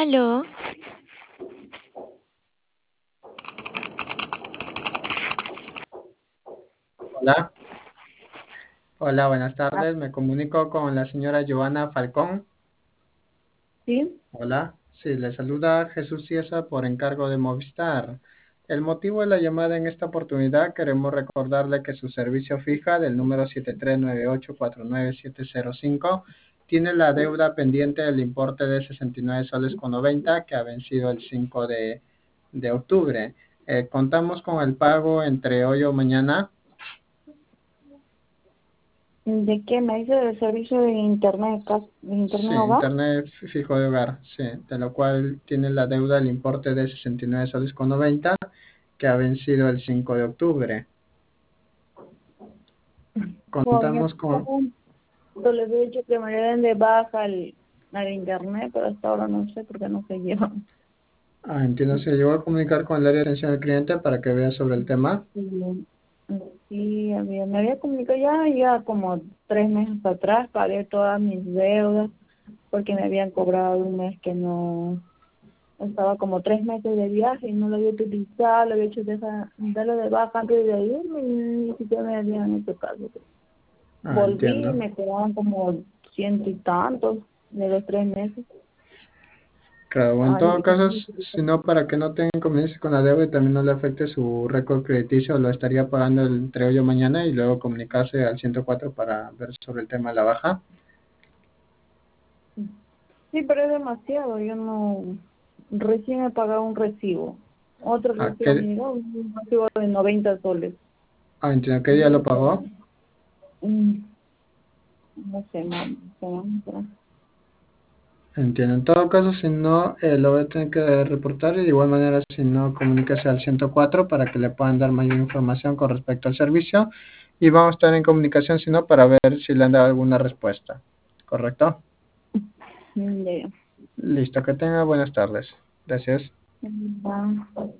Aló, Hola, hola, buenas tardes. Me comunico con la señora Joana Falcón. Sí, Hola, sí, le saluda Jesús Ciesa por encargo de Movistar. El motivo de la llamada en esta oportunidad, queremos recordarle que su servicio fija del número 7398499705 tiene la deuda pendiente del importe de 69 soles con 90 que ha vencido el 5 de octubre. Contamos con el pago entre hoy o mañana. ¿de qué me dice del servicio de internet, de Sí, internet hogar? internet fijo de hogar, sí, de lo cual tiene la deuda el importe de 69 soles con 90 que ha vencido el 5 de octubre. Bueno, Contamos con, yo les he dicho que me le den de baja al internet, pero hasta ahora no sé por qué no se lleva. entiendo, se llegó a comunicar con el área de atención al cliente para que vea sobre el tema. Sí, sí, me había comunicado ya como 3 meses atrás, pagué todas mis deudas porque me habían cobrado un mes que no, estaba como 3 meses de viaje y no lo había utilizado, lo había hecho darlo de baja antes de irme y ni siquiera me habían hecho caso. Volví y Entiendo. me quedaban como ciento y tantos de los 3 meses. Claro, en todo Ay, caso, si no, para que no tenga inconvenientes con la deuda y también no le afecte su récord crediticio, lo estaría pagando entre hoy o mañana y luego comunicarse al 104 para ver sobre el tema de la baja. sí, pero es demasiado. Yo no. Recién he pagado un recibo. Otro ¿A recibo me qué, llegó, un recibo de 90 soles. entiendo, qué día lo Y, pagó? mm, no sé, no. Entiendo. En todo caso, si no, lo voy a tener que reportar y de igual manera, si no, comuníquese al 104 para que le puedan dar mayor información con respecto al servicio y vamos a estar en comunicación, si no, para ver si le han dado alguna respuesta. ¿Correcto? Ya. Listo, que tenga buenas tardes. Gracias. Ya.